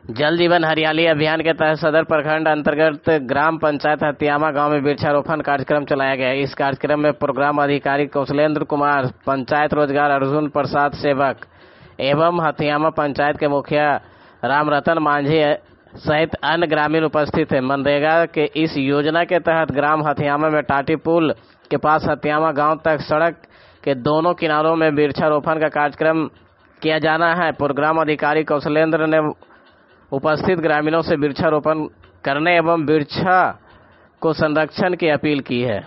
जल जीवन हरियाली अभियान के तहत सदर प्रखंड अंतर्गत ग्राम पंचायत हथियामा गांव में वृक्षारोपण कार्यक्रम चलाया गया। इस कार्यक्रम में प्रोग्राम अधिकारी कौशलेंद्र कुमार, पंचायत रोजगार अर्जुन प्रसाद सेवक एवं हथियामा पंचायत के मुखिया रामरतन मांझी सहित अन्य ग्रामीण उपस्थित थे। मनरेगा के इस योजना के तहत ग्राम हथियामा में टाटी पुल के पास हथियामा गांव तक सड़क के दोनों किनारों में वृक्षारोपण का कार्यक्रम किया जाना है। प्रोग्राम अधिकारी कौशलेंद्र ने उपस्थित ग्रामीणों से वृक्षारोपण करने एवं वृक्ष को संरक्षण की अपील की है।